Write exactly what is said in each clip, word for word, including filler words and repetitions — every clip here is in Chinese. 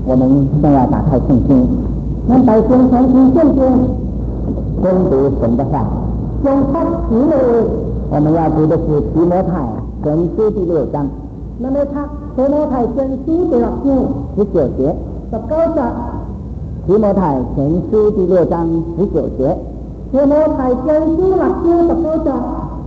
我们先要打开圣经， 咱大众传经圣经， 攻读神的话。 用他词的， 我们要读的是提摩太前书第六章， 咱们读提摩太前书第六章十九节。 十九节。 提摩太前书第六章十九节。 提摩太前书六章十九节。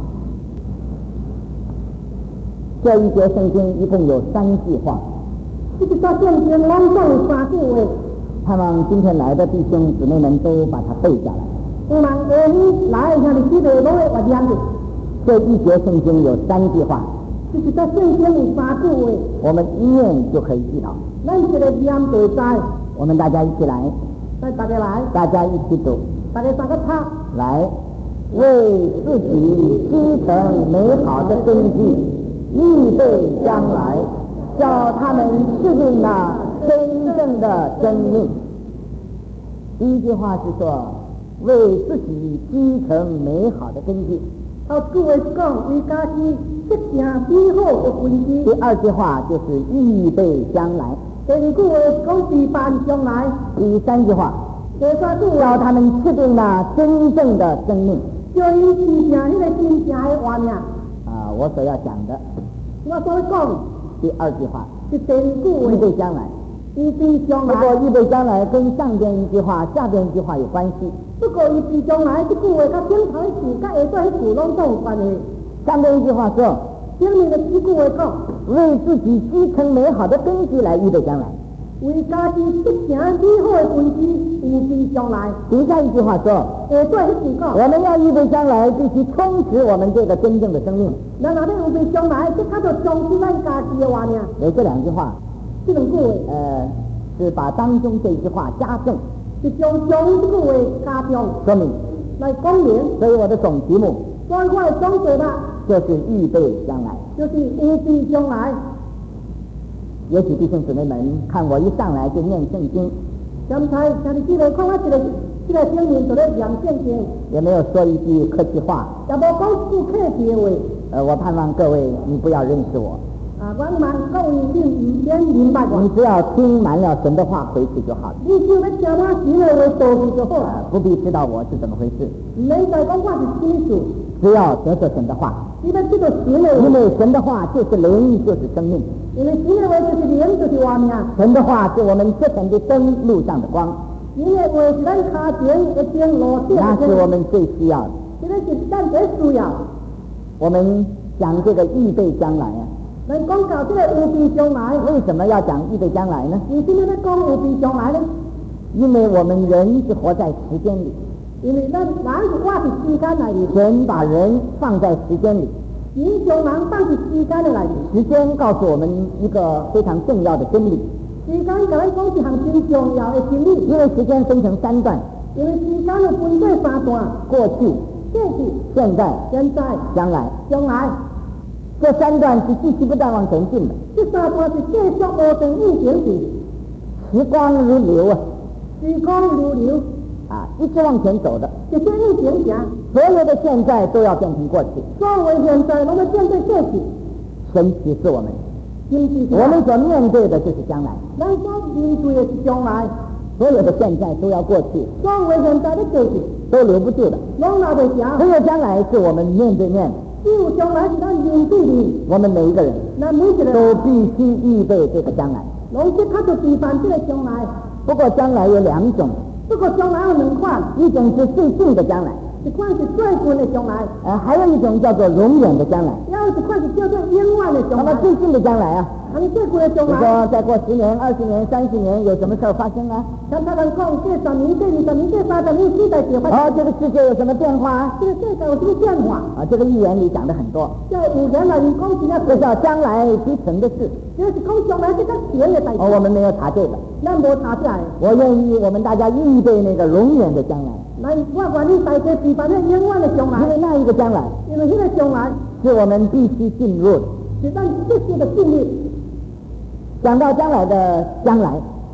这一节圣经一共有三句话。 这个圣经拢共有三句话。 盼望今天来的弟兄姊妹们都把它背下来。 希望下日来的兄弟姊妹都会把念的。 这一节圣经有三句话。 这个圣经有三句话。 我们一念就可以记到。 咱这个念就知。 我们大家一起来。 来，大家来。 大家一起读。 大家三个唱。 来，为自己积成美好的根基，预备将来，叫他们适应那真正的生命。第一句话是说，为自己积成美好的根基。 头句话是讲为家己积成美好的根基。 第二句话就是预备将来。 第二句话是讲预备将来。 第三句话， 第三句话叫他们制定那真正的生命。 叫伊实现迄个真正的活命。 啊，我所要讲的。 我所讲。 第二句话。 是第二句话。 预备将来。 预备将来。 不过预备将来跟上边一句话、下边一句话有关系。 不过预备将来这句话，甲顶头一句、甲下底一句拢都有关系。 上边一句话说， 前面的几句话讲， 为自己积成美好的根基来预备将来。 为家己积成美好的根基，预备将来。 底下一句话说， 下底一句讲， 我们要预备将来，必须充实我们这个真正的生命。 咱若要预备将来，这较着充实咱家己的活命。 有这两句话。 这两句话， 呃，是把当中这一句话加重， 是将将这句话加重， 说明来讲明。 所以我的总题目， 所以我的总结啦， 就是预备将来， 就是预备将来。 也许弟兄姊妹们看我一上来就念圣经， 刚才像你记得看我这个这个经文就在讲圣经， 也没有说一句客气话， 也无讲句客气的话。 呃，我盼望各位你不要认识我。 啊，我望各位你唔免明白我。 你只要听满了神的话回去就好了。 你就要听我神的话做去就好了。 呃，不必知道我是怎么回事。 唔免再讲我是什么事。 只要得着神的话。 你要知道神的话。 因为神的话就是灵，就是生命。 因为神的话就是灵，就是活命。 神的话是我们这层的灯，路上的光。 神的话是咱脚前一灯，路上的那是我们最需要的。 这个是咱最需要。 我们讲这个预备将来啊。 咱讲到这个预备将来， 为什么要讲预备将来呢？ 为什么要讲预备将来呢？ 因为我们人是活在时间里， 因为咱人是活在时间内里， 神把人放在时间里， 神将人放在时间的内里。 时间告诉我们一个非常重要的真理。 时间甲咱讲一项真重要的真理， 因为时间分成三段， 因为时间要分做三段： 过去、 过去、 现在、 现在、 将来。 将来。 这三段是继续不断往前进的。 这三段是继续无停运行的。 时光如流啊， 时光如流啊，一直往前走的。 这些运行行， 所有的现在都要变成过去。 所有的现在拢要变成过去。 神启示我们， 我们所面对的就是将来。 咱所面对的是将来。 所有的现在都要过去， 所有的现在都过去， 都留不住的。 拢留不下。 只有将来是我们面对面。 只有将来是咱面对面。 我们每一个人， 咱每一个人都必须预备这个将来。 拢即刻就预备这个将来。 不过将来有两种。 不过将来有两款， 一种是最近的将来， 一款是最近的将来。 呃，还有一种叫做永远的将来。 还有一款是叫做永远的将来。 那么最近的将来啊， 还有最近的将来。 比如说再过十年、二十年、三十年，有什么事儿发生啊？ 像他们讲，这十年、这二十年、这三十年，时代就发生。 哦，这个世界有什么变化啊？ 这个世界有什么变化？ 啊，这个预言里讲的很多。 这预言来人讲起来， 这叫将来必成的事。 这是讲将来这个前的代志。 哦，我们没有查这个。 咱无查这个。 我愿意我们大家预备那个永远的将来。 来，我愿意大家预备那永远的将来。 因为那一个将来， 因为那个将来是我们必须进入的， 是咱必须的进入。 讲到将来的将来，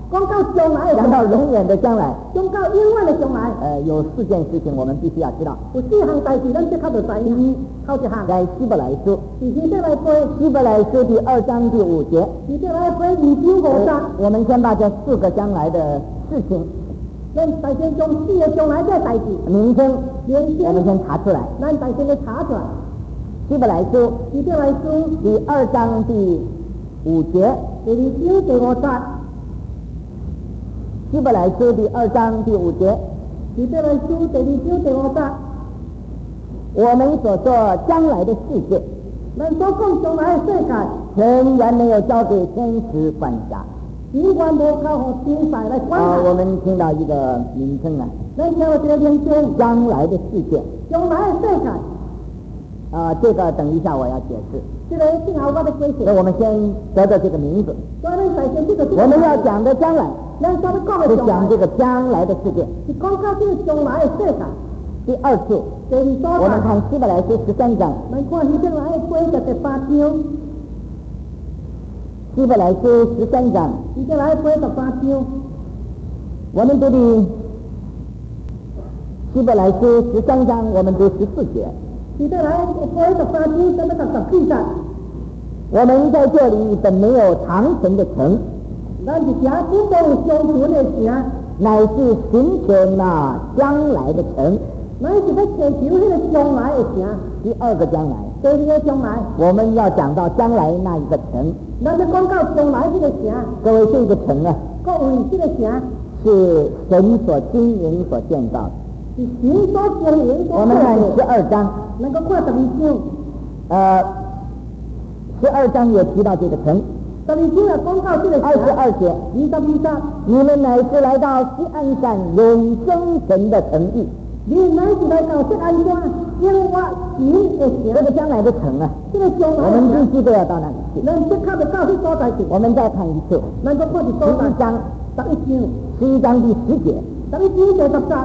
讲到将来的讲到永远的将来， 讲到永远的将来， 呃，有四件事情我们必须要知道。 有四项代志，咱即刻就知影。头一项， 在希伯来书， 是先先来背， 希伯来书第二章第五节， 是先来背二九五章。 我们先把这四个将来的事情， 咱首先将四个将来的代志名称， 名我们称， 先查出来。 咱首先来查出来。 希伯来书希伯来书第二章第五节， 第二章第五节， 希伯来书第二章第五节， 希伯来书第二章第五节， 我们所说将来的世界， 咱所讲将来的世界， 全然没有交给天使管辖。 永远无交互天使来管啊，我辖。 们听到一个名称啊， 咱听到这个名称， 将来的世界。 将来的世界， 啊，这个等一下我要解释。 这个正好我的解释。 那我们先得到这个名字。 所以咱首先这个， 我们要讲的将来， 咱所要讲的是将来， 讲这个将来的世界。 是讲到这个将来的世界。 第二次， 第二所我们在， 看希伯来书十三章， 咱看希伯来的八十第八章， 希伯来书十三章， 希伯来的八十八章， 我们读的希伯来书十三章，我们读十四节。 希伯来的八十八章咱们到十四节， 我们在这里本没有长存的城， 咱是城本无有相存的城， 乃是寻求那将来的城。 咱是要祈求迄个将来的城。 第二个将来， 第二个将来， 我们要讲到将来那一个城。 咱要讲到将来这个城， 各位，这个城啊， 各位这个城是神所经营、所建造的。 是神所经营所我们看十做的。 二章， 能够看十二章， 呃，十二章也提到这个城。 十二章也讲到这个城。 二十二节， 二十二节， 你们乃是来到西安山永生神的城邑。 你们乃是来到这安家永远神的城， 这个将来的城啊， 这个将我来的城， 们必须都要到那里去。 咱即刻就到迄所在去。 我们再看一次， 咱个看一十所在一，章， 十一章， 十一章第十节， 十一章第十节，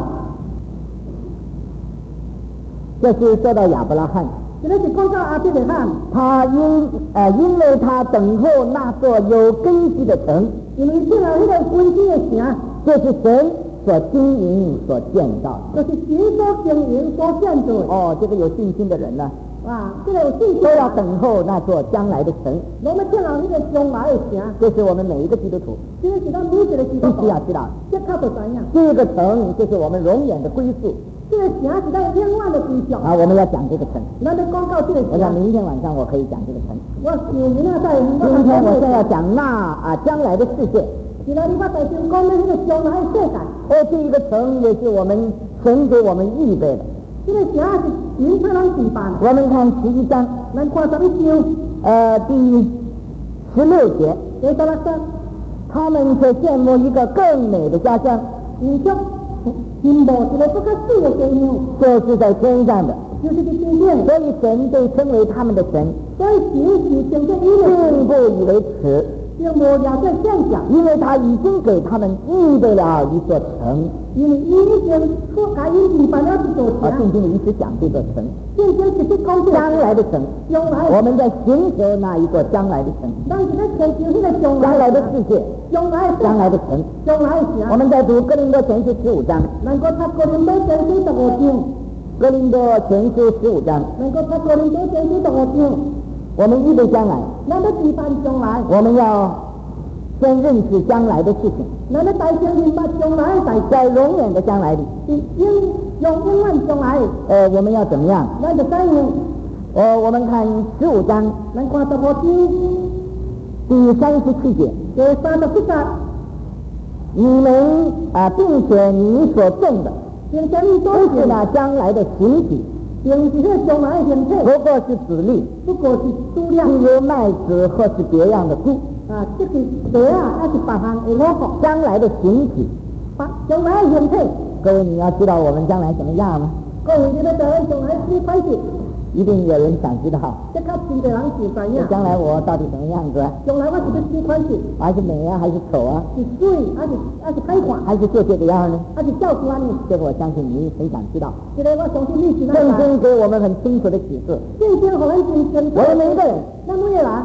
这是说到亚伯拉罕， 这个是讲到阿伯拉罕， 他因呃因为他等候那座有根基的城， 因为这个迄个根基的城， 这是神所经营、所建造的。 就是神所经营所建造的。 哦，这个有信心的人呢， 啊，这个有信心都要等候那座将来的城。 我们见到迄个将来的城， 这是我们每一个基督徒这个是咱每一个基督徒必须要知道的。 即刻就知影， 这个城就是我们永远的归宿这个城是咱永远的归宿。 啊！我们要讲这个城。 咱要讲到这个我想城， 明天晚上我可以讲这个城。 我想明仔载， 今天我现在要讲那啊将来的世界。 今仔日我在先讲的迄个将来的世界， 哦，这一个城也是我们神给我们预备的。 这个城是神替咱举办的。 我们看十一章， 咱看十一章呃，第十六节， 第十六节， 他们却羡慕一个更美的家乡， 因着羡慕一个不可思议的家乡， 就是在天上的。 就是伫天顶。 所以神被称为他们的神， 所以神是称作伊的并不以为耻， 并无了解现象， 因为他已经给他们预备了一座城。 因为伊已经出甲因举办了一座啊， 城， 圣经里一直讲这座城， 圣经直接讲这将个来的城。 将来， 我们在寻求那一座将来的城， 咱是咧祈求迄个将将来来的世界， 将来的将来的城。 将来的城。 我们在读哥林多前书十五章， 能够读哥林多前书十五章， 哥林多前书十五章， 能够读哥林多前书十五章， 我们预备将来， 咱要举办将来， 我们要先认识将来的事情， 咱要大声明白将来的代志， 在永远的将来里， 是永用永远将来的， 呃，我们要怎么样？ 咱就知影。 呃，我们看十五章咱看十五章第三十七节， 第三十七节， 你们啊、并且你所种的， 并且你所不是那将来的形体， 并是迄个将来的形体， 不过是子粒， 不过是数量例如麦子或是别样的菇。 啊，这是茶啊，还是别项的五谷， 将来的形体， 把将来的形体。 各位你要知道我们将来怎么样吗？ 各位你要知影将来什么款式， 一定有人想知道， 即刻真侪人就知影。 将来我到底什么样子啊？ 将来我是要什么款式？ 还是美啊，还是丑啊， 是水，还是还是歹看， 还是做这个样呢？ 还是照官呢？ 这个我相信你很想知道。 这个我相信你是圣咱来。 经给我们很清楚的启示， 圣经互咱真清楚。 我们每一个人咱每个人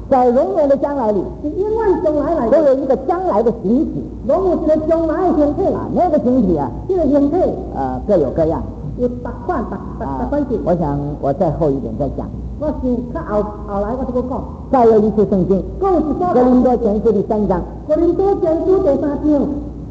在永远的将来里， 是永远将来来都的， 有一个将来的形体拢有一个将来的形体啊，那个形体啊， 这个形体呃，各有各样有别款别别别啊款式。。 我想我再后一点再讲。 我想较后后来我再讲， 再有一处圣经， 讲一所哥林多前书第三章哥林多前书第三章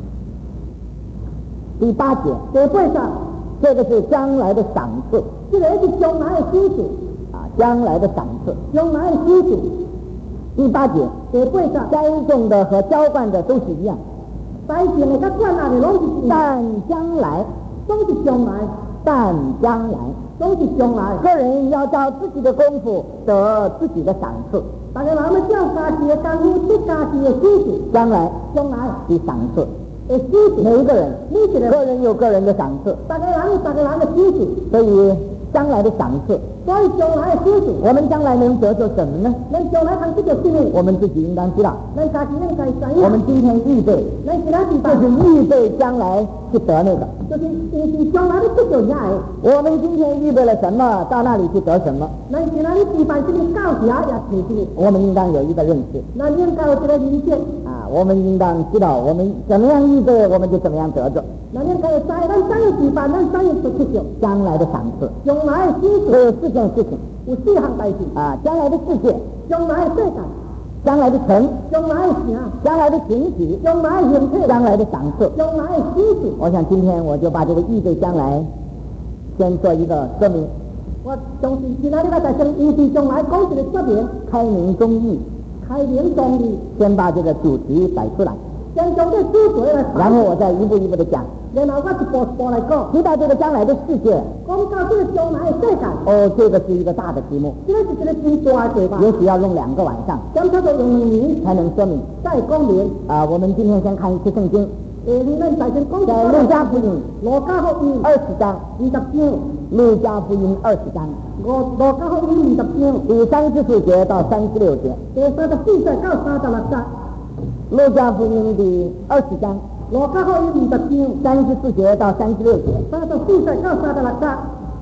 第八节， 第八章， 这个是将来的赏赐这个是将来的启示， 啊，将来的赏赐。 将来的启示。 第八节， 第八章， 栽种的和浇灌的都是一样， 百姓的甲管下的拢是一样， 但将来， 拢是将来， 但将来， 拢是将来。 个人要照自己的功夫得自己的赏赐。 大家人要照家己的功夫得家己的启示， 将来将来的赏赐， 的启示。 每一个人， 每一个人， 个人有个人的赏赐， 大家人有大家人的启示， 所以将来的赏赐， 所以将来的启示， 我们将来能得着什么呢？ 咱将来通这个什么？ 我们自己应当知道。 咱家己应该知影。 我们今天预备， 咱今仔日就是预备将来去得那个。 就是预备将来的得着遐个。 我们今天预备了什么，到那里去得什么？ 咱今仔日举办这个教学也提这个， 我们应当有一个认识咱应该有这个理解。 啊，我们应当知道我们怎么样预备，我们就怎么样得着咱应该会知，咱怎样举办，咱怎样就出着。 将来的赏赐。 将来的启示所有四件事情有四项代志， 啊，将来的世界， 将来的世界， 将来的城， 将来的城， 将来的形体， 将来的形体， 将来的赏赐。 将来的启示。 我想今天我就把这个预备将来先做一个说明， 我相信今仔日咱在将预备将来讲一个说明， 开明忠义， 开明忠义， 先把这个主题摆出来， 先将这主题来然后我再一步一步的讲。 然后我一步一步来讲， 提到这个将来的世界， 讲到这个将来的世界， 哦，这个是一个大的题目， 这个是一个真大的题吧？ 也许要用两个晚上讲差不多用两年才能说明。 再讲明。 啊，我们今天先看一次圣经， 诶，你咱在先讲在路加福音罗加福音二十章， 二十章， 路加福音二十章罗罗加福音二十章， 第三十四节到三十六节， 第三十四节到三十六节， 路加福音第二十章罗加福音二十章， 三十四节到三十六节。 三十四节到三十六节。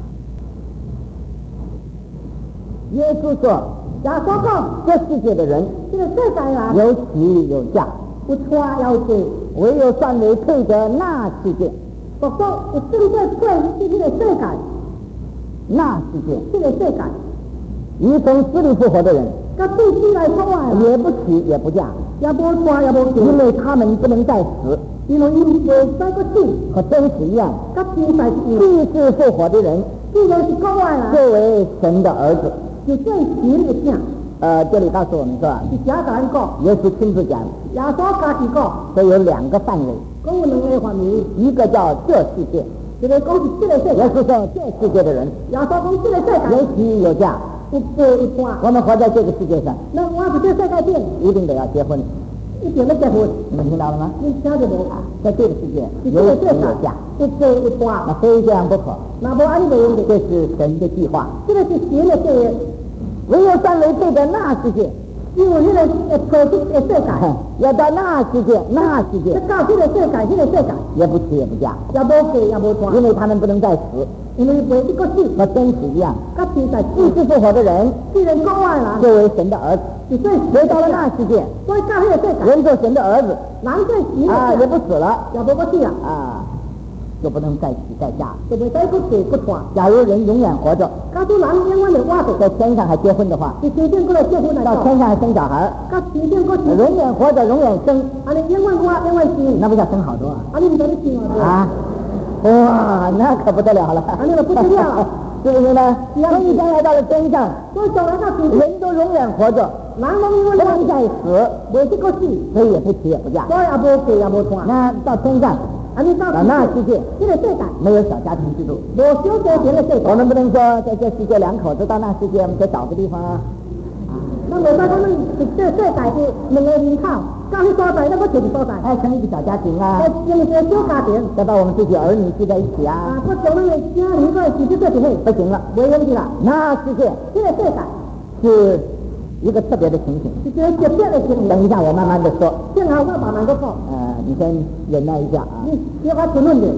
耶稣说， 耶稣讲， 这世界的人这个世界人有喜有嫁， 有差有罪， 唯有算为配得那世界， 独说有正在配这个世界， 那世界这个世界， 与从死里复活的人， 甲对死来说话啦， 也不娶也不嫁， 也无差也无因罪， 为他们不能再死， 因为因袂使个死， 和真实一样。 甲天在一样， 既是复活的人， 既然是国外啦， 作为神的儿子。 就算神的囝， 呃，这里告诉我们说， 是假甲咱讲， 耶稣亲自讲， 耶稣家己讲， 说有两个范围， 讲有两个范围， 一个叫这世界， 一个讲是这个世界， 耶稣说这世界的人耶稣讲这个世界有喜有嫁， 有罪有半， 我们活在这个世界上， 那我是这世界顶， 一定得要结婚。 一定要结婚， 你们听到了吗？ 你听着无？ 在这个世界是有喜这个世界有嫁， 有罪有半， 那非这样不可， 那无安尼袂用的， 这是神的计划。 这个是神的计划。 唯有算为配的那世界， 因为迄个会配出的世界， 要到那世界，那世界要到迄个世界，迄个世界也不娶也不嫁， 也无嫁也无传， 因为他们不能再死， 因为袂一个死， 和真实一样。 甲天在既是复活的人， 既然国外人， 作为神的儿子， 是做回到了那世界， 所以到迄个世界， 人做神的儿子人做神啊， 的也不死了也无个死啊， 啊，就不能再娶再嫁。 就袂使个嫁个传。 假如人永远活着， 假如人永远的活着， 在天上还结婚的话， 是天天过来结婚来讲， 到天上还生小孩， 甲天天个是， 永远活着，永远生， 安尼永远活，永远生， 那不叫生好多啊？ 安尼唔知你生啊？ 啊，哇，那可不得了了， 安尼就不得了。 是不是呢？所以将来到了天上， 所以将来到天上， 人都永远活着， 人拢永不远能再死， 袂一个死， 所以也不娶也不嫁。 所以也无嫁也无传。 那到天上， 安尼到到那世界这个世界没有小家庭制度， 无小家庭的世界， 我们不能说在这世界两口子到那世界，我们再找个地方啊。 咱袂使讲咱是这世界有两个人口，到迄所在咱搁找一所在， 哎，成一个小家庭啊， 再成一个小家庭， 再把我们自己儿女聚在一起啊， 啊，搁将咱的家人搁聚集做一起， 不行了。 袂用去啦。 那世界这个世界是一个特别的情形， 是一个特别的情形。 等一下我慢慢的说。 正好我慢慢搁讲， 呃，你先忍耐一下啊。 你小可评论者，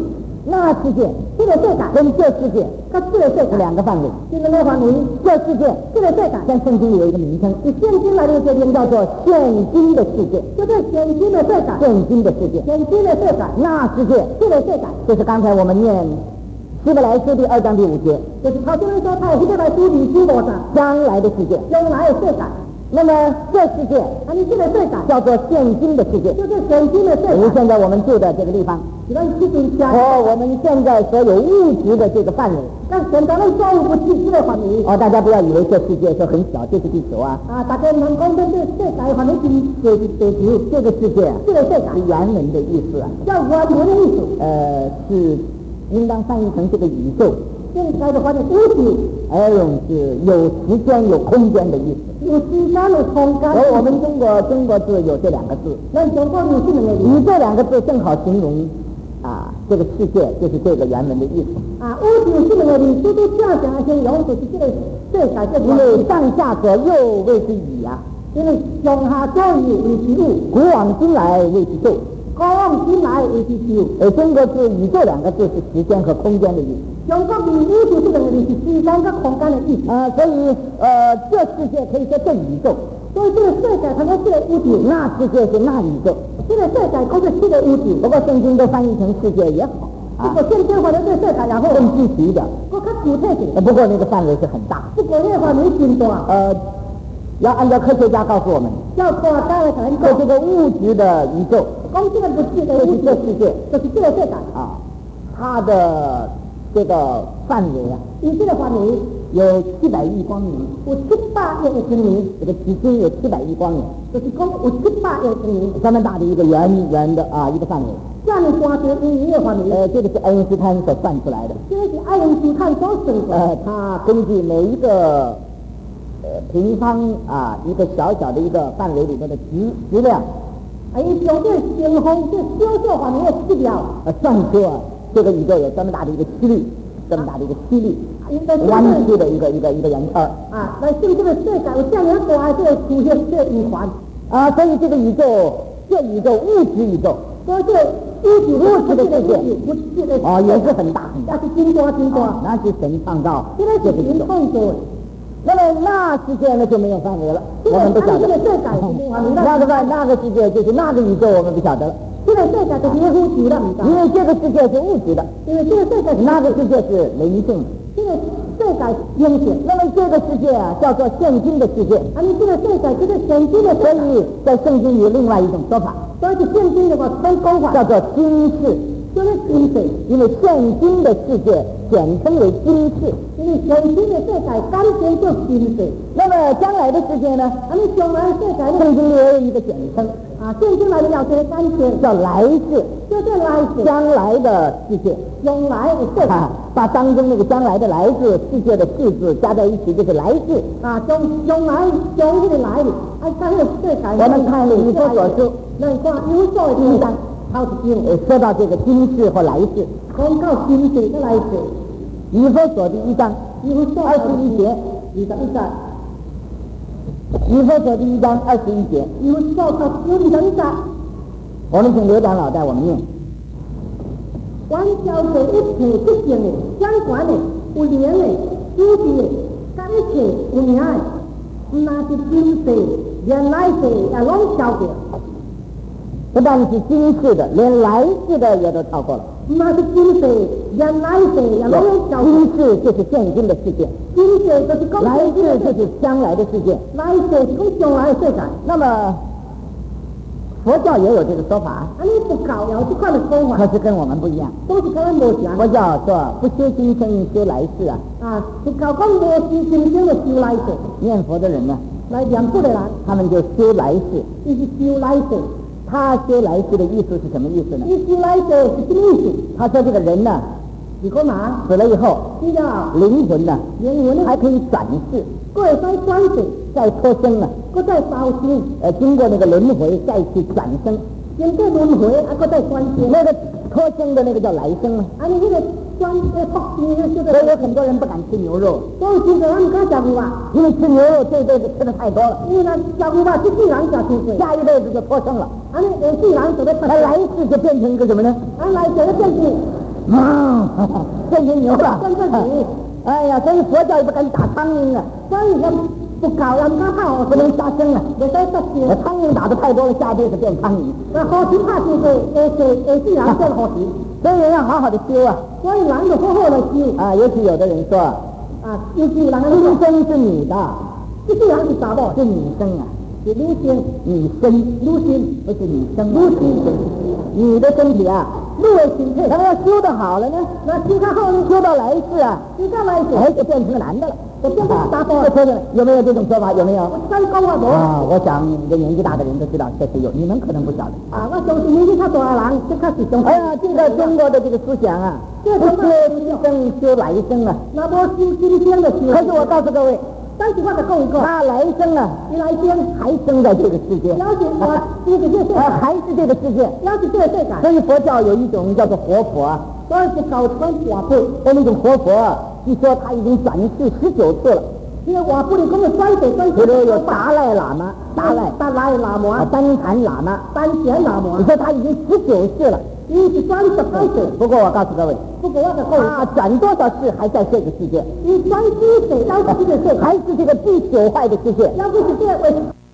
那世界这个世界跟这世界跟这个世界是两个范围。 是两个范围。 这世界这个世界在圣经里有一个名称， 以现今来的这名叫做现今的世界， 就是现今的世界， 现今的世界， 现今的世界， 那世界这个世界就是刚才我们念希伯来书第二章第五节， 就是他就是说他希伯来书第五章将来的世界， 将来的世界。 那么这世界啊，你这个世界叫做现今的世界， 就是现今的世界。 比如现在我们住的这个地方，和我们现在所有物质的这个范围。 但现在的所有物质的范围。 哦，大家不要以为这世界是很小，就是地球啊。 啊，大家能讲这这世界范围是地地球， 这个世界， 这个世界是原文的意思啊。 叫原文的意思。 呃，是应当翻译成这个宇宙。 现在的话呢，宇宙， 而用是有时间有空间的意思。 有时间有空间。 所以我们中国中国字有这两个字。 那中国有这两个字。 以这两个字正好形容啊，这个世界就是这个原文的意思。 啊，宇宙这两个字，都都这样讲形容，就是这个世界这个。 因为上下左右谓之宇啊， 因为上下左右谓之宇， 古往今来谓之宙。 古往今来谓之宙。 而中国字宇宙两个字是时间和空间的意思。 中国字宇宙这两个字是时间跟空间的意思。 啊，所以呃，这世界可以说这宇宙。 所以这个世界它是这个宇宙， 那世界是那宇宙。 这个世界可是这个宇宙。 不过圣经都翻译成世界也好。 啊，不过现在或者这个世界然后更具体的。 不更具体的。 不过那个范围是很大。 不过那个范围很大。 呃。要按照科学家告诉我们， 要科学家来讲， 在这个物质的宇宙， 讲这个物质的物质这世界， 就是这个世界啊，它的这个范围啊， 以这个范围有七百亿光年， 有七百亿的光年， 这个直径有七百亿光年， 就是讲有七百亿的光年， 这么大的一个圆圆的啊一个范围。 这样的光学圆圆的范围， 呃，这个是爱因斯坦所算出来的。 这个是爱因斯坦所算出来的。 呃，他根据每一个。呃，平方啊，一个小小的一个范围里面的质质量， 哎，用这平方这小小范围的质量， 呃，算出啊，这个宇宙有这么大的一个曲率，这么大的一个曲率，弯曲的一个一个一个圆圈啊，来形这个世界有这样一个这个出现这个圆环啊，所以这个宇宙，这宇宙物质宇宙， 所以这物质物质的世界， 物质的哦，也是很大很大， 那是金多金多， 那是神创造这个是神创造。 那么那世界呢就没有范围了，我们不晓得。那个那个世界就是那个宇宙，我们不晓得了。 这个世界就是物质的， 因为这个世界是物质的， 因为这个世界那个世界是灵性的。 这个世界灵性， 那么这个世界啊叫做现今的世界。 啊，你这个世界就是现今的， 所以在圣经有另外一种说法， 所以现今的话分讲法叫做今世。 就是今世， 因为现今的世界简称为今世， 因为现今的世界简称叫今世。 那么将来的世界呢？ 啊，你将来的世界， 圣经也有一个简称啊，圣经来的要这个简称叫来世， 就是来世， 将来的世界， 将来的世界， 啊，把当中那个将来的来字、世界的世字加在一起，就是来世啊，将将来将这个来的，啊，这个世界。 我们看以弗所书， 那看以弗所第一章。好经， 说到这个今世或来世， 讲到今世跟来世， 以弗所第一章， 以弗所二十一节， 二十一章， 以弗所第一章二十一节， 以弗所他有二十一章， 我们请刘长老带我们念。 管教这一切不行的、相关的、有灵的、有智的，甲一切有名的，唔那是今世、原来世也拢超过。 不但是今世的，连来世的也都超过了。 那是今世、原来世也拢超过。 今世就是现今的世界， 今世就是讲来世就是将来的世界， 来世是讲将来的世界。 那么佛教也有这个说法， 啊，你不搞有这块的说法， 可是跟我们不一样。 都是跟我们不一样。 佛教说不修今生，修来世啊。 啊，不搞讲无修今生的修来世。 念佛的人呢， 来念佛的人， 他们就修来世， 就是修来世。 他修来世的意思是什么意思呢？ 修来世是什么意思？ 他说这个人呢， 你干嘛？ 死了以后， 你的灵魂呢， 灵魂还可以转世， 过再转世， 再脱生啊， 过再烧生， 呃，经过那个轮回再去转生， 经过轮回啊，过再转生。 那个脱生的那个叫来生啊。 啊，你这个转呃脱生的就是。 所以有很多人不敢吃牛肉。 所以其实他们敢吃牛啊， 因为吃牛肉这一辈子吃的太多了。 因为呢，吃牛啊，这自然吃出水， 下一辈子就脱生了。 啊，你呃自然就得脱。 他来世就变成一个什么呢？ 啊，来世就变成嗯，这就牛了， 真正牛。 哎呀，所以佛教也不敢打苍蝇啊， 所以人不搞人家怕我不能杀生啊。 没在这些， 苍蝇打的太多了，下辈子变苍蝇。 那好奇怕就是呃是呃自然变好奇， 所以人要好好的修啊。 所以人就好好的修啊，尤其有的人说， 啊，尤其有人今生是女的， 这个人是啥不？ 是女生啊， 是女性， 女生， 女性不是女生， 女性， 你的身体啊。 女的身体， 咱们要修得好了呢， 那修看好呢， 修到来世啊， 修到来世， 哎，就变成个男的了， 就变成大宝了。有没有这种说法？有没有？ 真讲话多啊！我想这年纪大的人都知道，这是有，你们可能不晓得。 啊，我相信年纪较大的人，这开始相信。 哎呀，这个中国的这个思想啊，不修今生修来生啊。 那么修今生的修。 可是我告诉各位， 但是我再讲一个， 他来生啊， 你来生还生在这个世界， 了解我这个世界， 还是这个世界， 了解这个世界。 所以佛教有一种叫做活佛啊， 所以是搞穿瓦布， 而那种活佛啊，据说他已经转世十九次了。 这个瓦布里根本转世转世， 比如有达赖喇嘛、达赖、 达赖喇嘛、 丹禅喇嘛、 丹田喇嘛， 你说他已经十九世了。 你是转十八世， 不过我告诉各位， 不过我再讲， 他转多少世还在这个世界？ 你转几世到这个世界， 还是这个第九坏的世界？ 要不是这位，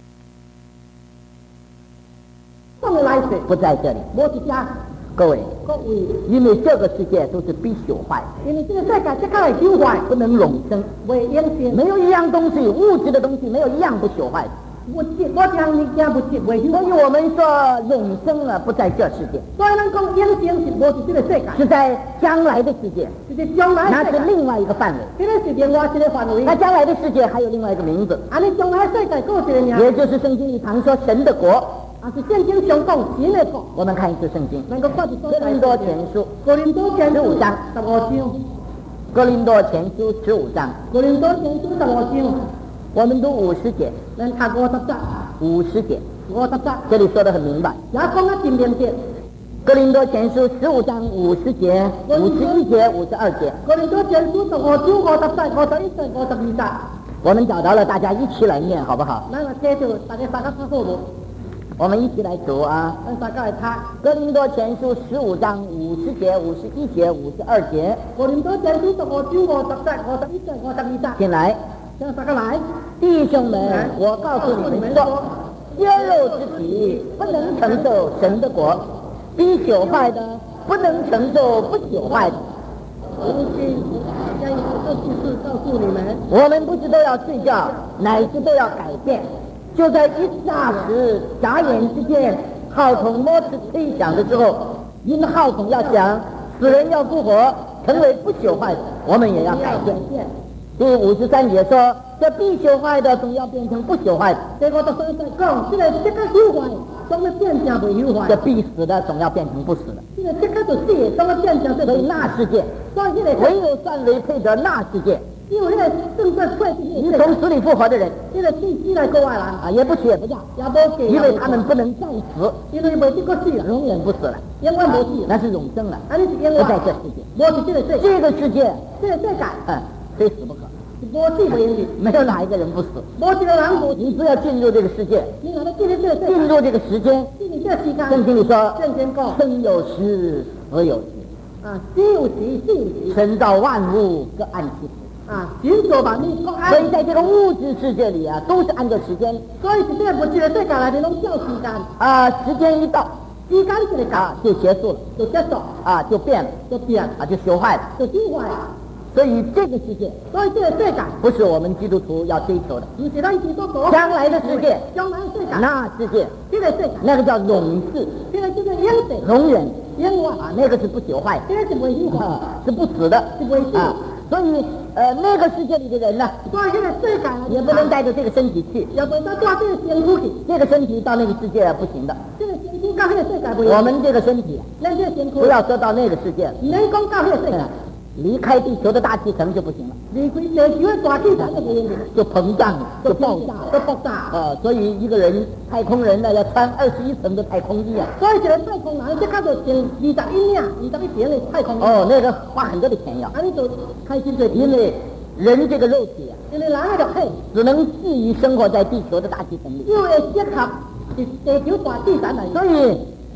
上面来世不在这里， 我是家。 各位， 各位， 因为这个世界都是必朽坏， 因为这个世界这个来朽坏， 不能永生， 为永生， 没有一样东西，物质的东西没有一样不朽坏的。 我我讲你讲不是为朽， 所以我们说永生啊不在这世界， 所以人讲永生是不是这个世界， 是在将来的世界， 就是将来那是另外一个范围。 这个是另外一个范围。 那将来的世界还有另外一个名字， 啊，你将来世界过去的名， 也就是圣经里常说神的国。 啊，是圣经上讲神的国。 我们看一次圣经， 能够看得出哥林多前书， 哥林多前十五章， 十五章， 哥林多前书十五章， 哥林多前书十五章， 我们读五十节， 能读五十节， 五十节， 五十节， 这里说得很明白。 也讲得真明确。 哥林多前书十五章五十节、五十一节、五十二节。 哥林多前书十五章五十节、五十一节、五十二节。 我们找到了，大家一起来念，好不好？ 那我接着大家大家看好不？ 我们一起来读啊！ 让大家来看。 哥林多前书十五章五十节、五十一节、五十二节。 哥林多前书十五章五十节、五十一节、五十二节。 进来， 让大家来。 弟兄们，我告诉你们说，血肉之体不能承受神的国，必朽坏的不能承受不朽坏的。 如今将一个这句事告诉你们： 我们不是都要睡觉，乃是都要改变。就在一霎时、眨眼之间，号筒末次吹响的时候，因号筒要响，死人要复活，成为不朽坏的，我们也要改变。第五十三节说，这必朽坏的总要变成不朽坏的。 这我都刚才讲，这个这个朽坏，总要变成不朽坏。 这必死的总要变成不死的。 这个这个就死，总要变成这个。 所以那世界， 所以这个唯有算为配得那世界。 因为那个正在快你从死里复活的人， 这个必须来国外啦啊，也不娶也不嫁， 也不给， 因为他们不能再死， 因为没这个死了， 永远不死了， 永远不死， 那是永生了， 啊，你是永不在这世界， 我是这个世界， 这个世界， 这个世界， 嗯，非死不可， 我死不永远， 没有哪一个人不死， 我这个人不， 你只要进入这个世界， 你哪能进入这个世界？ 进入这个时间， 进入这个时间， 圣经里说， 圣经讲， 生有时，死有时， 啊，死有时，死有时， 神造万物各按其时。 啊，神所把你各按， 所以在这个物质世界里啊，都是按照时间。 所以是这不这个世界来的拢叫时间啊，时间一到， 时间这个啊就结束了， 就结束啊就变了， 就变啊就朽坏了， 就朽坏了。 所以这个世界， 所以这个世界不是我们基督徒要追求的。 不是咱基督徒将来的世界， 将来的世界， 那世界， 这个世界， 那个叫永世， 这个就是永世， 永远， 永远啊，那个是不朽坏的， 这个是未朽坏， 是不死的， 是未死啊。所以，呃，那个世界里的人呢， 所以这个世界也不能带着这个身体去， 也不能带这个身体去， 这个身体到那个世界不行的。 这个身体到那个世界不行。 我们这个身体， 咱这个身体不要说到那个世界， 你讲到那个世界， 离开地球的大气层就不行了， 离开地球的大气层就不行了， 就膨胀，就爆炸， 就爆炸。 呃，所以一个人，太空人呢要穿二十一层的太空衣啊。 所以这个太空人，这看到穿二十一领、二十一层的太空衣。 哦，那个花很多的钱要。 啊，你就开心最因为人这个肉体啊， 因为人那个体只能适宜生活在地球的大气层里， 就会适合地地球大气层来。 所以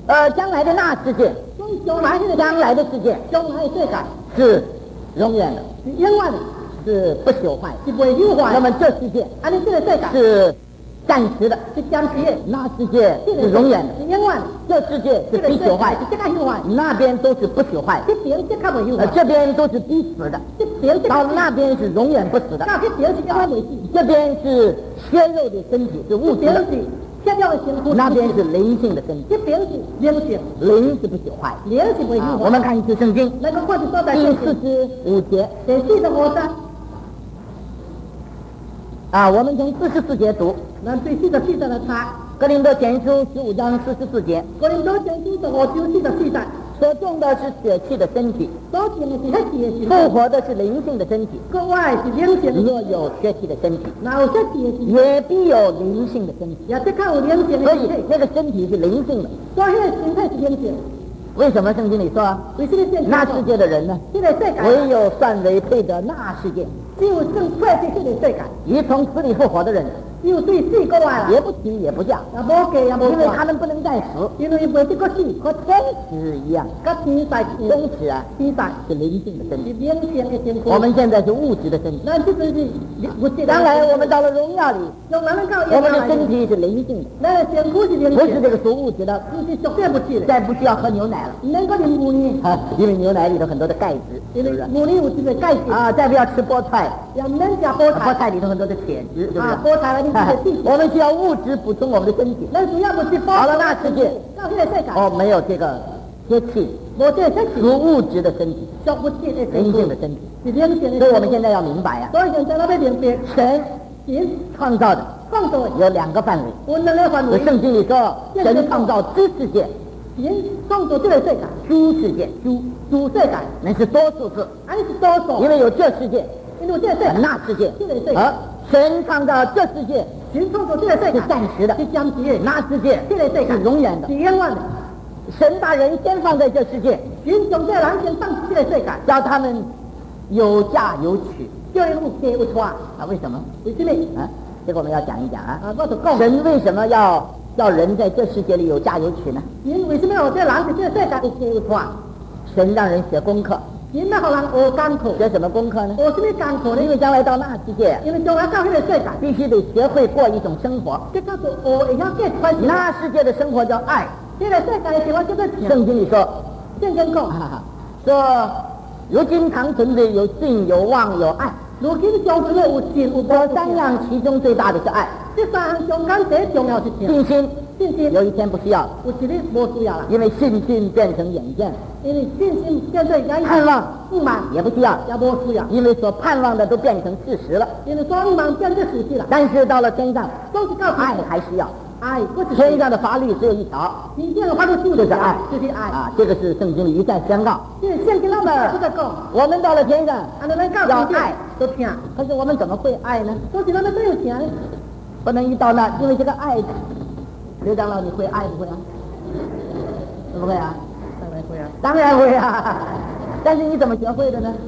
呃，将来的那世界， 将来的将来的世界， 将来的世界是永远的， 是永远的， 是不朽坏， 是不会朽坏。 那么这世界， 安尼这个世界是暂时的， 是暂时的， 那世界是永远的， 是永远的。 这世界是必朽坏， 是这个朽坏， 那边都是不朽坏， 这边这个不朽呃， 坏， 这边都是必死的， 这边这到那边是永远不死的， 那这边是永远不死， 这边是血肉的身体，是物质的。 血肉的身躯， 那边是灵性的身体， 这边是灵性， 灵是不朽坏， 灵是不朽坏。 我们看一次圣经， 那个话是说在第四十五节， 第四十五节啊，我们从四十四节读， 那对四十四节来查， 哥林多前书十五章四十四节， 哥林多前书十五章四十四节。 所种的是血气的身体， 所种的是血气的身体， 复活的是灵性的身体。 国外是灵性的。 若有血气的身体， 那有血气的身体， 也必有灵性的身体。 也得看有灵性的所以身体。 那个身体是灵性的。 所以那个身体是灵性。 为什么圣经里说？ 为什么圣经那世界的人呢？ 这个世界唯有算为配得那世界， 只有正配得这个世界。 已从死里复活的人， 只有对死过来了， 也不提也不降， 也无给也无因为他们不能再死， 因为没这个死， 和天使一样。 跟天在天使啊， 天在是灵性的身体， 是灵性的身体。 我们现在是物质的身体。 那这就是物质的。 当然，我们到了荣耀里， 用咱们靠我们的身体是灵性的， 那个身躯是灵性， 不是这个属物质的， 不是绝对不是的。 再不需要喝牛奶了， 能够的母乳， 啊，因为牛奶里头很多的钙质， 因为是不是？ 母乳有这个钙质啊，再不要吃菠菜， 要能加菠菜， 菠菜里头很多的铁质，是不是？ 啊，菠菜里面的铁质。 我们需要物质补充我们的身体。 那主要不是包。 好了，那世界， 到这个世界， 哦，没有这个血气， 没这个属物质的身体， 属物质的身体， 灵性的身体。 是灵性的。 所以我们现在要明白啊， 所以现在那边明白， 神神创造的创造有两个范围。 我两个范围。 圣经里说，神创造知世界， 神创造这个世界， 诸世界， 诸诸世界， 那是多数字， 还是多数？ 因为有这世界， 因为这个世界， 那世界， 这个世界， 而神创造这世界神创造这个世界是暂时的， 是暂时的， 那世界这个世界是永远的是。永远的。 神把人先放在这世界， 神将这人先放这个世界， 叫他们有嫁有娶叫人有嫁有娶啊？ 啊？为什么？ 为什么？ 啊，这个我们要讲一讲啊。 啊，我就讲， 神为什么要叫人在这世界里有嫁有娶呢？ 神为什么要这人在这个世界有嫁有娶啊？ 神让人学功课， 神要让人学功课， 学什么功课呢？ 学什么功课呢？ 因为将来到那世界， 因为将来到那个世界， 必须得学会过一种生活。 这叫做学会晓这款。 那世界的生活叫爱。 这个世界的生活叫做情。 圣经里说， 圣经讲， 啊，说如今长存的有信、有望、有爱。 如今相存的有信有这望。 三样其中最大的是爱。 这三项中间最重要是情。 信心， 信心有一天不需要了， 有一日无需要了， 因为信心变成眼见； 因为信心变成眼盼望不满也不需要， 也无需要， 因为所盼望的都变成事实了。 因为所有人变成事实了。 但是到了天上， 都是告诉爱还需要。 爱，不是天上的法律只有一条， 你这个法律就就是爱， 就是爱啊！这个是圣经里一再宣告。 这圣经那么不在讲， 我们到了天上按照咱告要爱都听， 可是我们怎么会爱呢？ 都是咱们都有钱， 不能一到那，因为这个爱，刘长老你会爱不会啊？会不会啊？ 当然会啊， 当然会啊！但是你怎么学会的呢？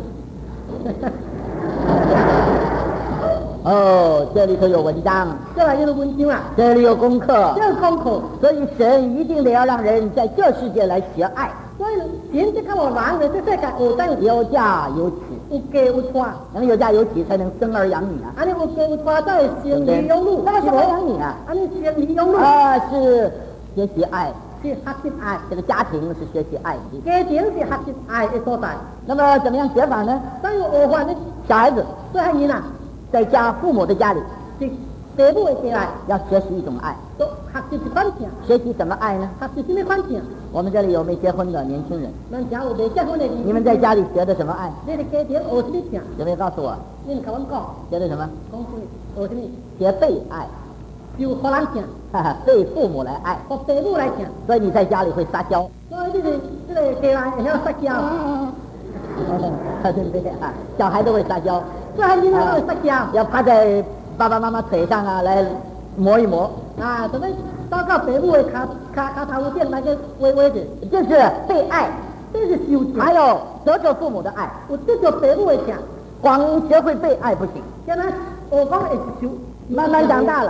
哦，这里头有文章， 这玩意儿文章啊， 这里有功课， 这个功课， 所以神一定得要让人在这世界来学爱， 所以神这个我人的这世界学得有嫁有娶， 有嫁有娶， 能有嫁有娶才能生儿养女啊！ 安尼有嫁有娶才会生儿养女， 那么生儿养女啊？ 安尼生儿养女啊，是学习爱， 是学习爱， 这个家庭是学习爱的地方。 家庭是学习爱的所在。 那么怎么样学法呢？ 所以学法呢， 小孩子这孩人啊， 在家父母的家里是父母的家来， 要学习一种爱， 都学习一款情， 学习什么爱呢？ 学习什么款情？ 我们这里有没结婚的年轻人？ 咱家有未结婚的， 你们在家里学的什么爱？ 你的家庭学什么情？ 有没有告诉我？ 你甲阮讲， 学的什么？ 讲什么？学什么？ 学被爱， 就互人情， 哈哈，被父母来爱， 互父母来情。 所以你在家里会撒娇。 所以你个这个家内会晓撒娇， 对不对啊？小孩都会撒娇， 这孩人啊会撒娇要趴在爸爸妈妈腿上啊，来磨一磨， 啊，什么到到父母的脚脚脚头顶来个歪歪的， 这是被爱。 这是修情。 还有得着父母的爱， 有这种父母的情， 光学会被爱不行， 现在我讲的是修， 慢慢长大了，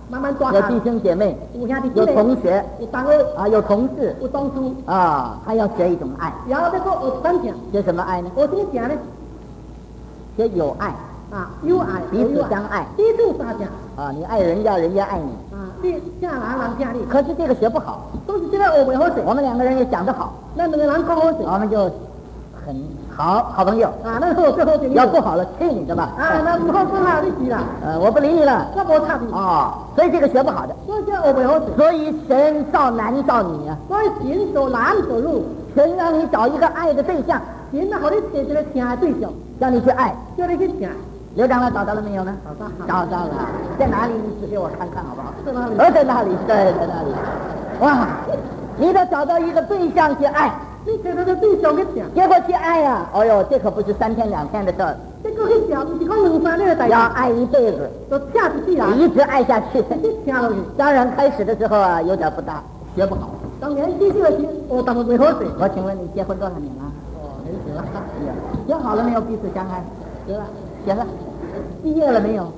慢慢抓有弟兄姐妹， 有兄弟有同学， 有同学， 啊，有同事， 有同事， 啊，还要学一种爱。 然后再个学三情， 学什么爱呢？ 学什么情呢？ 学有爱， 啊，有爱， 彼此相爱， 彼此相爱。 啊，你爱人家，人家爱你。 啊，你听人，人听你。 可是这个学不好， 都是这个学不好势。 我们两个人也讲得好， 那两个人讲好势， 我们就很好好朋友。 啊，那好最好朋友。 要不好了，去你的吧！ 啊，那不好不好，你死啦！ 呃，我不理你了。 那无差别。 哦，所以这个学不好的。 所以这学不好势。 所以神造男造女啊。 所以神造男造女， 神让你找一个爱的对象， 神啊，让你找一个听的对象， 叫你去爱， 叫你去听。 刘长老找到了没有呢？ 找到， 找到了，在哪里？你指给我看看好不好？ 在哪里？ 呃，在哪里？对，在哪里？哇，你得找到一个对象去爱， 你找到个对象去听， 结果去爱呀、啊，哦呦，这可不是三天两天的事儿， 这个去听，不是讲两三年的代志， 要爱一辈子， 就听一世人， 一直爱下去。 一直听落去。 当然，开始的时候啊，有点不大，学不好。 当年记住的是，我当然不好势。 我请问你结婚多少年了？ 哦，很久了。 学好了没有？彼此相爱？ 学了， 学了。毕业了没有？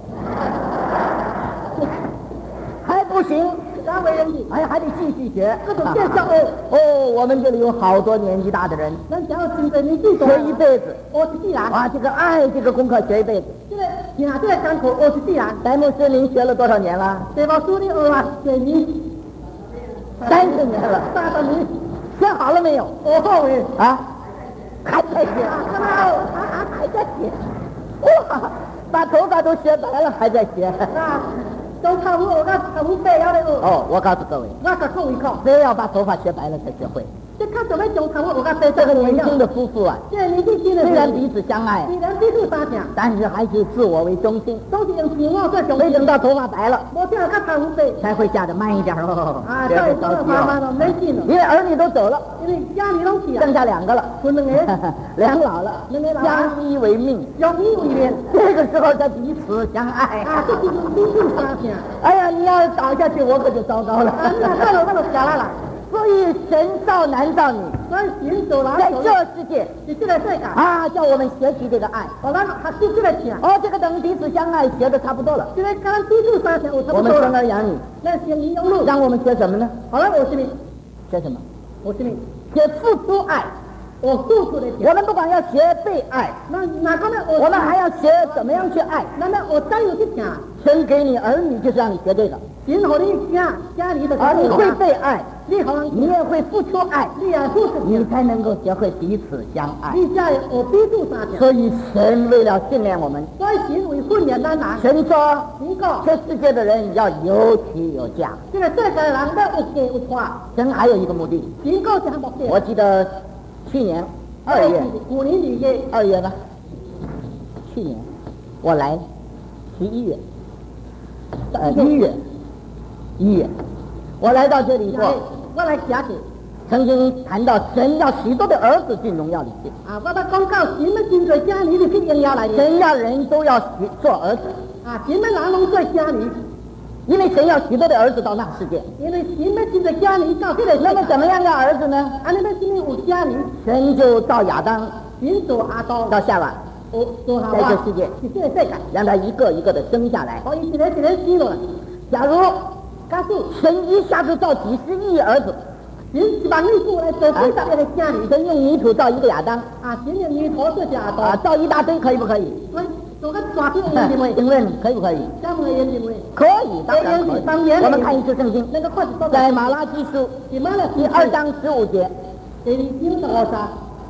还不行， 啥为人的？ 还还得继续学。 各种介绍哦。 哦，我们这里有好多年纪大的人， 咱只要真正年纪大， 学一辈子。 学一世人。 啊，这个爱这个功课学一辈子。 这个听这个讲课学一世人。 戴牧师，您学了多少年了？ 这把书你学了几年？ 三十年了。 三十年。 学好了没有？ 学好没？ 啊，还在学。 干嘛？还还还在学。哇！把头发都学白了，还在学。 啊，都差不多，我差不多白了的哦。 哦，我告诉各位， 我再考一考， 非要把头发学白了才学会。 这看怎么讲差不多，我跟白这个年轻的夫妇啊， 这年纪轻的虽然彼此相爱， 虽然彼此相爱， 但是还是自我为中心， 都是用自我做中心。 所以等到头发白了， 我这样看差不多白， 才会嫁得慢一点哦。 啊，这样慢慢慢慢没劲了。 因为儿女都走了， 因为家里拢去了， 剩下两个了， 分两个， 两老了， 两个老相依为命， 用你为念， 这个时候才彼此相爱啊，这就是彼此相爱。 哎呀，你要倒下去，我可就糟糕了。 啊，那那就那就下来了。 所以神造男造女， 所以神造男在这造女， 世界在这个世界啊，叫我们学习这个爱。 我咱还是这个听， 哦，这个等彼此相爱学的差不多了， 这个跟彼此相爱有差我们不多了。 生儿养女， 那生儿养女， 让我们学什么呢？ 好了，我是你， 学什么？ 我是你， 学付出爱。 我付出的我钱。 们不光要学被爱， 那哪个呢？ 我们还要学怎么样去爱。 那么我再有去听， 神给你儿女就是让你学这个， 今后你家家里的而你会被爱， 你好， 你也会付出爱， 你也付出， 你才能够学会彼此相爱。 你家我彼此相爱。 所以神为了训练我们， 所以神为训练咱人， 神说你讲这世界的人要有娶有嫁。 这个世界的人要有嫁有娶， 神还有一个目的， 神讲这个目的。 我记得去年二月， 五年二月， 二月吧，去年我来十一月，呃一月，一月，我来到这里过， 我来写去。 曾经谈到神要许多的儿子进荣耀里去， 啊，我把讲到什么真在家里的去荣耀来的。 神要人都要许做儿子， 啊，什么人拢在家里， 因为神要许多的儿子到那世界。 因为什么真在家里到这个世界。 那么怎么样要儿子呢？ 啊，你们什么有家里， 神就造亚当神造阿当， 到夏娃， 哦，做下在这世界是这个世界， 让他一个一个的生下来。 所以一个一个死落来。 假如假使神一下子造几十亿儿子， 神一万亿过来做几十个家里， 神用泥土造一个亚当， 啊，神用泥土做阿当， 啊，造一大堆可以不可以？ 所以做个大片认为， 请问可以不可以？ 怎么认为？ 可以，当然可以。我们看一次圣经， 那个筷子在马拉基书什么呢？ 第二章十五节， 第二章十五节，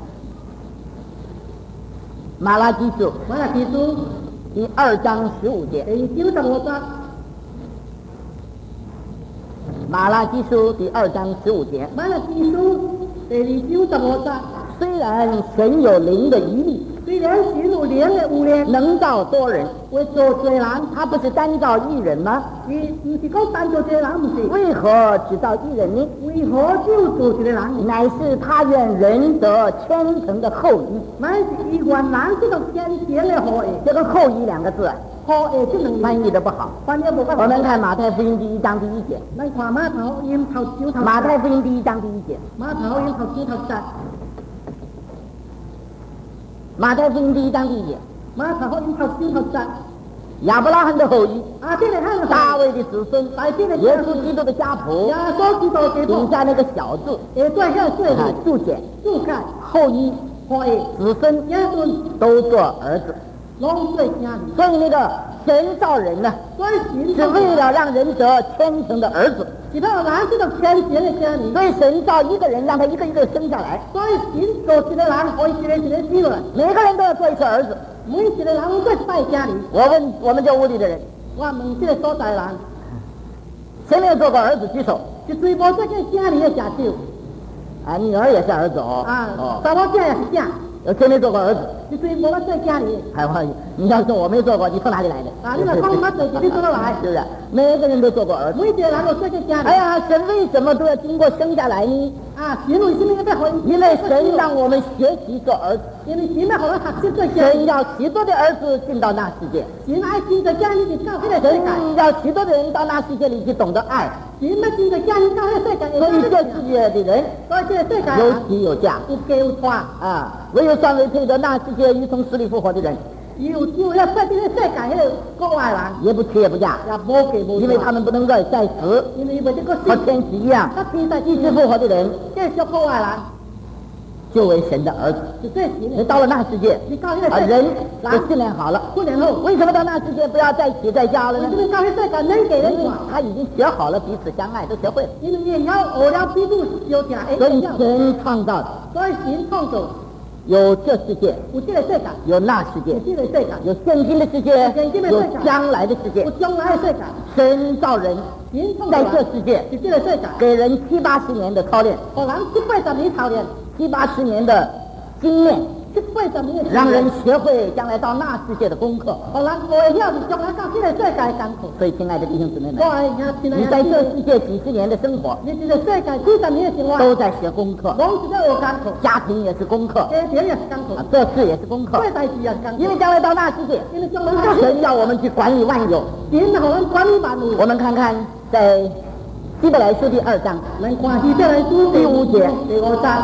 马拉基书马拉基书第二章十五节， 第二章十五节， 马拉基书第二章十五节。 马拉基书第二章十五节。 虽然神有灵的余力， 虽然神有灵的有灵， 能造多人， 会做多人， 他不是单造一人吗？ 伊不是讲单做多人，不是。 为何只造一人呢？ 为何就做一个人？ 乃是他愿人得虔诚的后裔。 乃是伊愿人这个虔诚的后裔。 这个后裔两个字啊， 后裔这两翻译的不好。 翻译不好。 我们看马太福音第一章第一节。 咱看马太福音头九头。 马太福音第一章第一节。 马太福音头九头十。 马太福音第一章第一节。 马太福音头九头十。 亚伯拉罕的后裔， 啊，这个汉大卫的子孙， 来这个耶稣基督的家谱， 耶稣基督的底下那个小字， 也最后最啊，注解注解后裔可以子孙耶稣都做儿子， 拢做家里， 所以那个神造人呢， 所以神是为了让人得虔诚的儿子。 是到哪这个天神的家里， 所以神造一个人，让他一个一个生下来， 所以神做一个人，可以一个一个生落来， 每个人都要做一次儿子。 每一个人做一摆家里。 我问我们这屋里的人， 我问这个所在人， 谁没有做过儿子？举手。 一追无这个家里的下手， 啊，女儿也是儿子哦。 啊， 哦， 查某仔也是囝， 有谁没做过儿子？ 一追无我做家里的。 还有，你要说我没做过，你从哪里来的？ 啊，你若讲我做，你从哪来？ 是不是？每个人都做过儿子。 每一个人都做个家里。 哎呀，神为什么都要经过生下来呢？ 啊，神为什么要分？ 因为神让我们学习做儿子。 因为神要互咱学习做家里。 神要许多的儿子进到那世界。 神爱进到家里就到这个世界。 神要许多的人到那世界里去懂得爱。 神要进到家里到这个世界。 所以这世界的人， 所以这个世界有喜有价， 有价有差啊！唯有尚未配得那世界与从死里复活的人， 有只有要在这个世界迄个国外人， 也不娶也不嫁， 也无价无， 因为他们不能再再死， 因为为这个和天使一样， 他天在一直复活的人， 继续国外人， 就为神的儿子。 就这神你到了那世界， 你到那个啊， 世界人就训练好了。 训练后， 为什么到那世界不要再娶再嫁了呢？ 为什么到那世界能给人管？ 他已经学好了彼此相爱，都学会了。 因为也要学了彼此相听， 所以神创造的， 所以神创造有这世界， 有这个世界， 有那世界有，这个世界， 有现今的世界，有将来的世界有。将来的世界。 神造人， 神创在造这世界是这个世界， 给人七八十年的操练， 互人七八十年操练， 七八十年的经验， 七八十年的让人学会将来到那世界的功课。 互人学晓是将来到这个世界的功课。 所以，亲爱的弟兄姊妹们我，爱兄亲你在这世界几十年的生活， 你这个世界几十年的生活， 都在学功课， 拢是在学功课， 家庭也是功课， 家庭也是功课啊，，这事也是功课。 做代志也是功课。 因为将来到那世界， 因为将来到神要我们去管理万有。 神互咱管理万物。 我们看看在希伯来书第二章咱看希伯来书第五节， 第五章，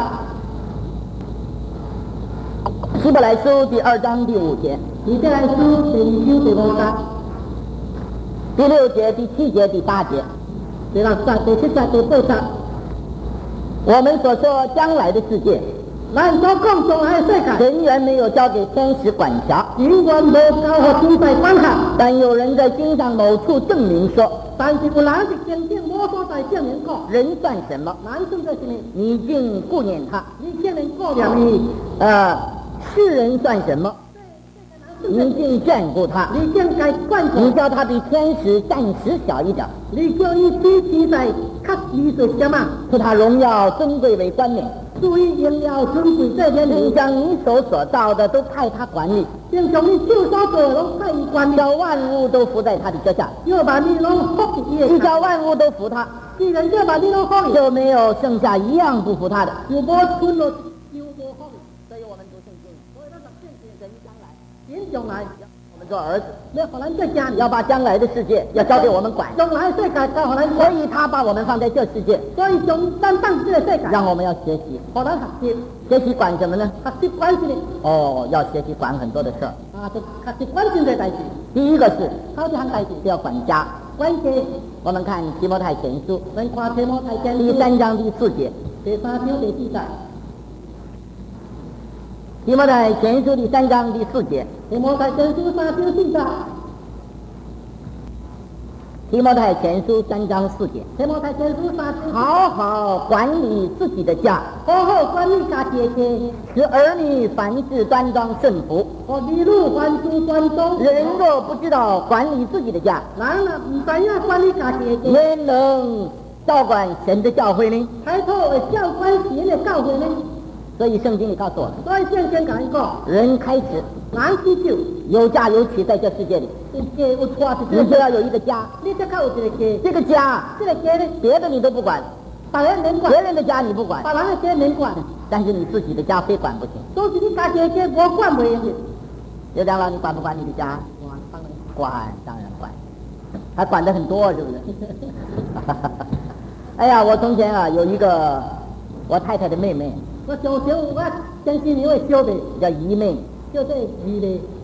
希伯来书第二章第五节， 希伯来书第二章第五章， 第六节、第七节、第八节， 第六节、第七节、第八节。 我们所说将来的世界， 咱所讲将来的世界， 人原没有交给天使管辖， 神原无交互天在管辖， 但有人在经上某处证明说， 但是有人是经典我所在证明讲， 人算什么？ 咱算做什么？ 你竟顾念他； 你竟然顾念伊， 呃，世人算什么？你竟眷顾他。 你竟该管你顾， 叫他比天使暂时小一点， 你叫伊比天在较微小些嘛， 赐他荣耀尊贵为冠冕， 注意荣耀尊贵这点并你将你手所造的都派他管理， 并将你手所做的拢派伊管理， 叫万物都伏在他的脚下。 要把你拢服伫伊的你脚叫万物都服他， 既然要把你拢服伊， 就没有剩下一样不服他的。 就无存落就无服伊。 所以我们读圣经， 所以咱读圣经， 人将来， 神将来我们做儿子， 要互咱做家里， 要把将来的世界要交给我们管， 将来的世界交互咱所管， 以他把我们放在这世界， 所以将咱放这个世界， 让我们要学习。 互咱学习， 学习管什么呢？ 学习管什么？ 哦，要学习管很多的事儿。 啊，就学习管真侪代志， 第一个是好一项代志， 是要管家。 管家。 我们看提摩太前书咱看提摩太前书第三章第四节， 第三章第四节， 提摩太前书第三章第四节， 提摩太前书三章四节， 提摩太前书三章四节， 提摩太前书三章， 好好管理自己的家， 好好管理家己的家， 使儿女凡事端庄顺服。 互儿女凡事端庄。 人若不知道管理自己的家， 人若唔知影管理家己的家， 焉能照管神的教会呢？ 开拓会照管神的教会呢？ 所以圣经里告诉我们， 所以圣经讲伊讲， 人开始人起手有家有娶，在这世界里， 有家有娶是你就要有一个家。 你才较有一个家。 这个家， 这个家呢， 别的你都不管， 别人免管， 别人的家你不管， 别人的家免管， 但是你自己的家非管不行。 都是你家己的家，无管袂用的。 刘长老，你管不管你的家？ 管当然管，当然管，还管得很多，是不是？哎呀，我从前啊有一个我太太的妹妹， 我从前有我先生有个小弟， 叫姨妹， 叫做姨嘞，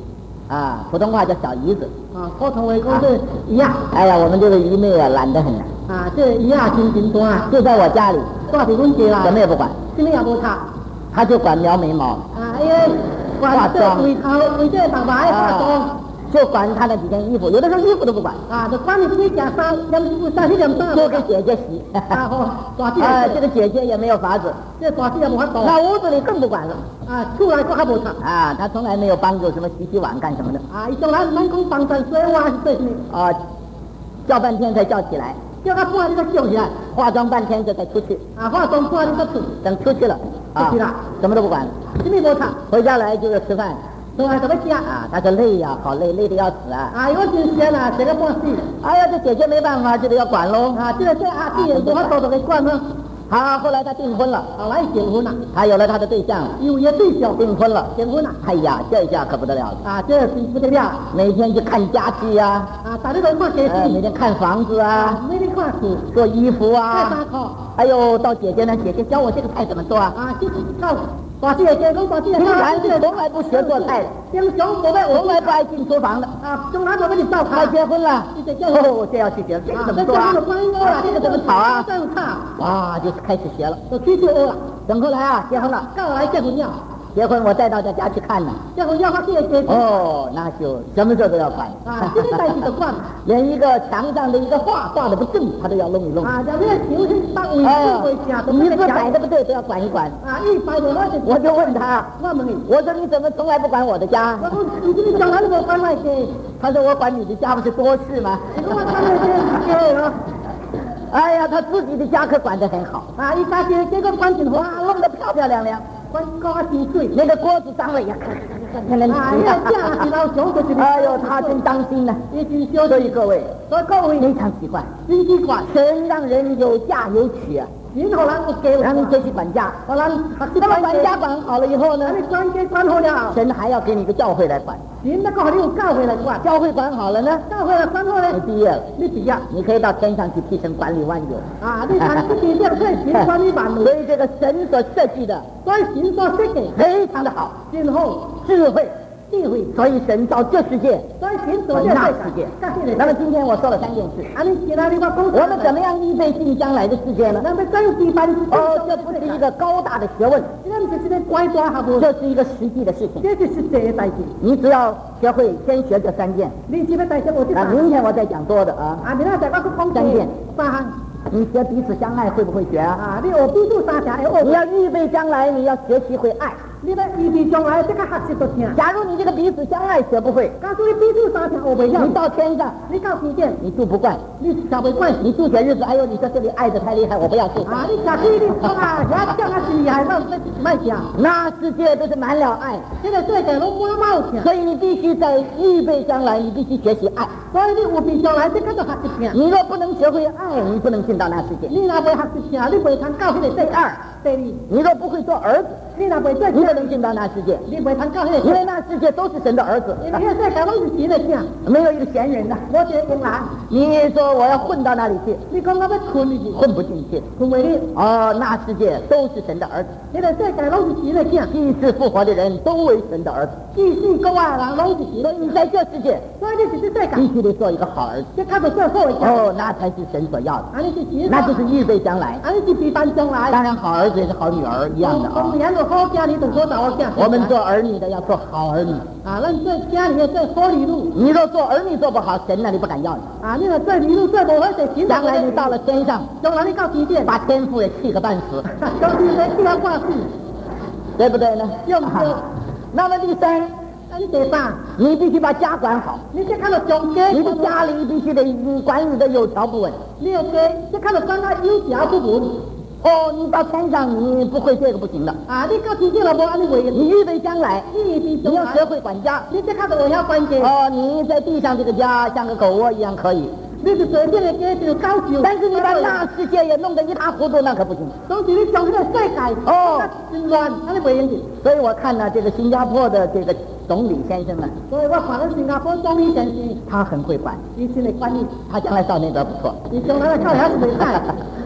啊，普通话叫小姨子啊，普通话讲是姨啊。 哎呀，我们这个姨妹啊，懒得很呐。 啊，这姨啊，真真多啊， 就在我家里， 住在阮家啦， 什么也不管， 什么也无读。 她就管描眉毛。 啊，因为管这为头为这头发的化妆。 就管他那几件衣服，有的时候衣服都不管啊，就管你自己家衫，两三四件衫， 就给姐姐洗。 啊，好，大姐， 啊，这个姐姐也没有法子， 这大姐也无法度。 那屋子里更不管了。 啊，出来都还无读。 啊，她从来没有帮助什么洗洗碗干什么的。 啊，伊从来唔讲帮衬洗碗是做什么？ 啊，叫半天才叫起来， 叫到半你才叫起来， 化妆半天这才出去。 啊，化妆半你才出， 等出去了， 出去了， 什么都不管了， 什么无读。 回家来就是吃饭。 从来怎么吃啊？他说累呀、啊，好累，累得要死啊！ 啊，我真闲啊，这个半死。 哎呀，这姐姐没办法，就得要管喽。 啊，这个这阿弟，我多多给管了。 好，后来他订婚了， 后来订婚了， 他有了他的对象， 有一对象订婚了， 订婚了。 哎呀，这下可不得了啊，这是不得了。 每天去看家具呀、 啊，啊，大家都看家具、 呃，每天看房子啊， 啊每天看书， 做衣服啊， 做衫裤。 还有到姐姐呢，姐姐教我这个菜怎么做啊？ 啊，就是教。大姐姐讲大姐， 平常是从来不学做菜的， 平常我们从来不爱进厨房的。 啊，从来都给你照他结婚了，哦，这要去学，这个怎么做啊？这个怎么炒啊？ 这样炒。 哇，就开始学了， 就去去学了。 等后来啊，结婚了， 后来结婚了。 结婚我带到他家去看呢。 结婚要他姐姐。 哦，那就什么事都要管。 啊，这个代志都管。 连一个墙上的一个画画的不正，他都要弄一弄。 啊，像那个球是当为正为假， 你这摆的不对，都要管一管。 啊，一摆的我就我就问他， 我问你， 我说你怎么从来不管我的家？ 我说你这个将来怎么管那些？ 他说我管你的家不是多事吗？ 你跟我管那些了。 哎呀，他自己的家可管得很好。 啊，一家姐这个管挺好， 哇，弄得漂漂亮亮。 管高清水， 那个锅子脏了也看看看看看。 啊，那这样子老凶过去的。 哎呦，他真当心呢。 也真小。 所以各位， 所以各位非常奇怪， 真奇怪， 神让人有嫁有娶啊。 今后人我给让你学习管家， 我让那么管家管好了以后呢？ 你管家管好了， 神还要给你一个教会来管。 神那个你用教会来管， 教会管好了呢？ 教会来管好了， 你毕业了， 你毕业， 你可以到天上去替神管理万有。 啊，你看这边这可以神管理万有。 所以这个神所设计的， 所以神所设计非常的好， 真好， 智慧。 智慧， 所以神造这世界， 所以神造这世界。那么今天我说了三件事， 啊，你其他地方我们怎么样预备进将来的世界呢？ 那么真预备哦，这不是一个高大的学问， 这是个乖乖好不？ 这是一个实际的事情， 这是实际的代志。 你只要学会先学这三件， 你基本代学我就。 啊，明天我再讲多的啊。 啊，明天再我去讲三件， 三项。 你学彼此相爱会不会学啊？ 啊，你学彼此相爱会。 你要预备将来，你要学习会爱。 你要预备将来，这个学习都听。 假如你这个彼此相爱学不会， 假如你彼此相爱学不了， 你到天上， 你到天界， 你住不惯， 你受不惯， 你住些日子，哎呦，你说这里爱的太厉害，我不要住。 啊，你下去你说啊，遐讲啊是厉害，那卖讲。 那世界都是满了爱， 这个世界拢满满听。 所以你必须在预备将来，你必须学习爱。 所以你预备将来，这个就学习听。 你若不能学会爱，你不能进到那世界。 你若不学习听，你不通到那个第二。第二， 你若不会做儿子， 你若不做， 你不能进到那世界。 你不通到那个， 因为那世界都是神的儿子。 因为世界拢是神的听， 没有一个闲人呐。 我这个人， 你说我要混到那里去， 你讲我要困进去， 混不进去， 困不里。 哦，那世界都是神的儿子。 这个世界拢是神的听， 既是复活的人都为神的儿子， 既是国外人拢是神。 所以你在这世界， 所以你是这世界， 必须得做一个好儿子。 这看着做好的。 哦，那才是神所要的。 啊，你是神， 那就是预备将来。 啊，你是预备将来。 当然，好儿子也是好女儿一样的啊。 我们做好家里头做好家。 我们做儿女的要做好儿女。 啊，咱做家里的做好儿女。 你若做儿女做不好，神那里不敢要你。 啊，你若做儿女做不好，就神。 将来你到了天上， 将来你到天界， 把天父也气个半死。 到天界气个半死， 对不对呢？ 对不对？ 那么第三， 那你第三， 你必须把家管好。 你先看到中间， 你的家里必须得管理的有条不紊。 你要先先看到管他有条不紊。 哦，你到天上你不会这个不行的。 啊，你到天界了不？按你为你预备将来， 你预备将来， 你要学会管家。 你先看到我要管家。 哦，你在地上这个家像个狗窝一样可以。 你是随便的家就高级， 但是你把那世界也弄得一塌糊涂，那可不行。 总是你将这个世界哦真乱，那你不用紧。 所以我看呢，这个新加坡的这个总理先生呢， 所以我看到新加坡总理先生， 他很会管， 以前的管理， 他将来到那边不错。 你将来靠他是没办。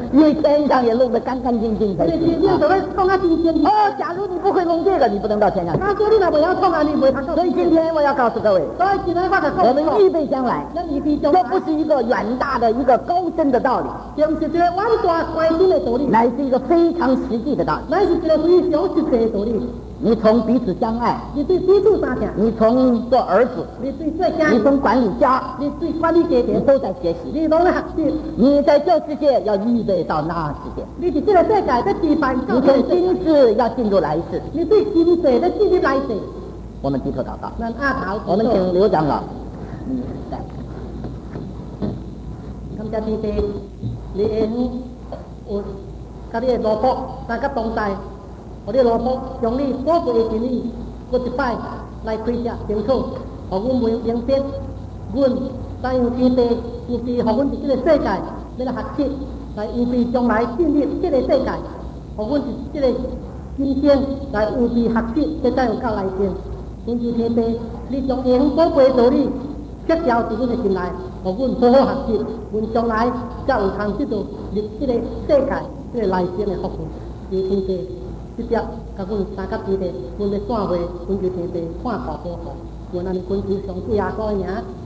因为天上也弄得干干净净才你行你就要创啊新鲜。 哦，假如你不会弄这个，你不能到天上去。 他说你若不要创啊，你不会他所以今天我要告诉各位， 所以今天我就我们预备将来， 咱预备将这不是一个远大的一个高深的道理， 就不是一个远大关心的道理， 乃是一个非常实际的道理。 乃是一个非常实际的道理。 你从彼此相爱， 你对彼此相信， 你从做儿子， 你对做家你从管理家， 你对管理家庭你都在学习。 你都在学习。 你在这世界要预备到那世界， 你是这个世界在地板你从今世要进入来世。 你对今世的进入来世。 我们低头祷告。 咱阿头， 我们请刘长老。嗯，来。 感謝天地，你恩有甲你的羅卜，大家同在，我哋羅卜用你寶貝的真理，我一擺來開設清楚，互阮明明白，阮怎樣天地有備，互阮佇這個世界要來學習，來有備將來進入這個世界，互阮佇這個今天來有備學習，這才有夠來先。阮就天地，你將恩寶貝的道理結交佇阮的心內。互阮好好學習，阮將來才有通得到入這個世界、這個來生的福分。求天地，直接甲阮三甲天地，阮要散會，阮求天地看大保護，阮安尼懇求上主耶穌的名。